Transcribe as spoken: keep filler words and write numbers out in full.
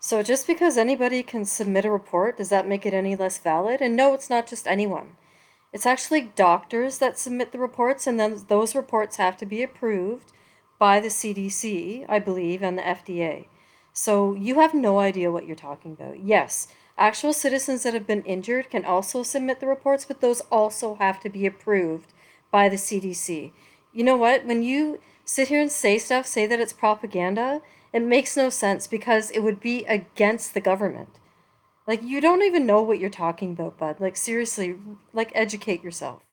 So just because anybody can submit a report, does that make it any less valid? And no, it's not just anyone. It's actually doctors that submit the reports, and then those reports have to be approved by the C D C, I believe, and the F D A. So you have no idea what you're talking about. Yes, actual citizens that have been injured can also submit the reports, but those also have to be approved by the C D C. You know what? When you sit here and say stuff, say that it's propaganda, it makes no sense because it would be against the government. Like, you don't even know what you're talking about, bud. Like, seriously, like, educate yourself.